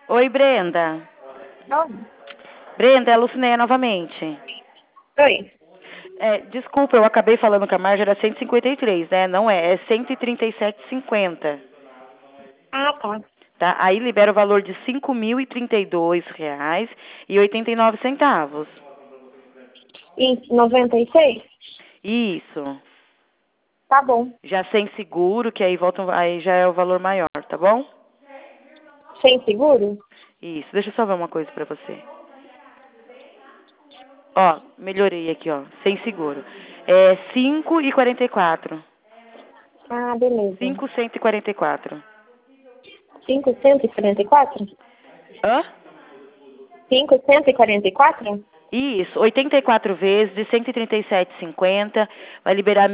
Oi, Brenda. Não. Brenda, é a Lucinéia novamente. Oi. Desculpa, eu acabei falando que a margem era 153, né? Não é 137,50. Ah, tá. Tá? Aí libera o valor de R$ 5.032,89. E 96? Isso. Tá bom. Já sem seguro, que aí aí já é o valor maior, tá bom? Sem seguro? Isso. Deixa eu só ver uma coisa pra você. Ó, melhorei aqui, ó. Sem seguro. É 5,44. Ah, beleza. 5.144. 544? Hã? 544? Isso, 84 vezes de 137,50, vai liberar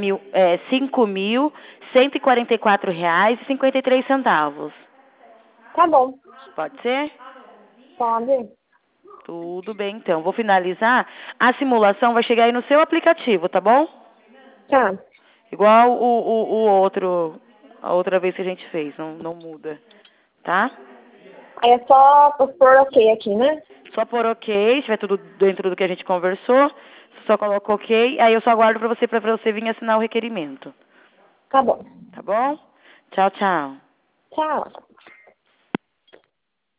5.144,53. Tá bom. Pode ser? Pode. Tudo bem, então. Vou finalizar. A simulação vai chegar aí no seu aplicativo, tá bom? Tá. Igual o outro, a outra vez que a gente fez, não muda, tá? Aí é só pôr ok aqui, né? Só por ok, se tiver tudo dentro do que a gente conversou, você só coloca ok, aí eu só aguardo pra você vir assinar o requerimento. Tá bom. Tá bom? Tchau, tchau. Tchau.